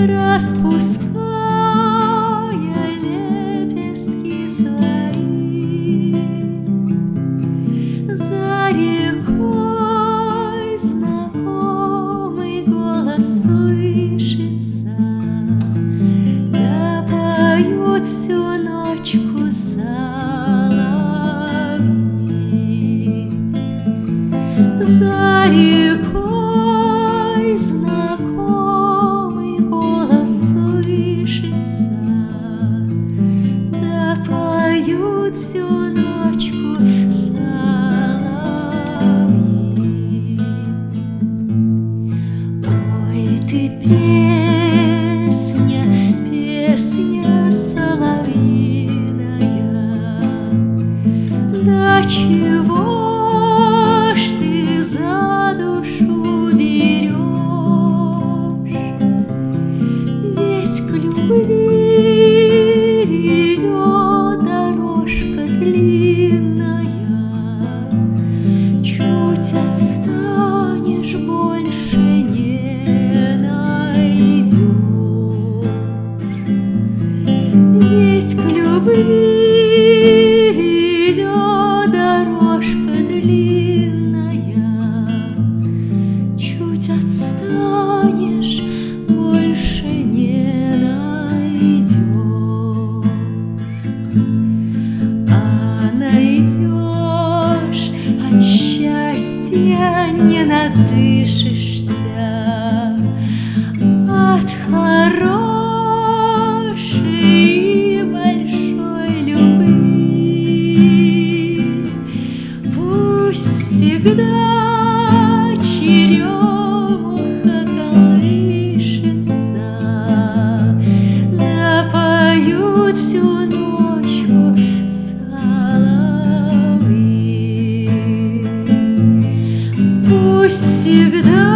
распуская лепестки свои. За рекой знакомый голос слышится, да поют всю ночку соловьи. За рекой знакомый голос слышится, да поют всю ночку соловьи. Ой, ты песня, песня соловьиная, да чего ж ты за душу берешь? Ведь к любви идет дорожка длинная, чуть отстанешь, больше не найдешь. Ведь к любви идет дорожка длинная, чуть отстанешь, больше не найдешь. А найдешь, от счастья не надышишься, от хорошей и большой любви. Пусть всегда черемуха колышется, да поют всю ночку соловьи. Пусть всегда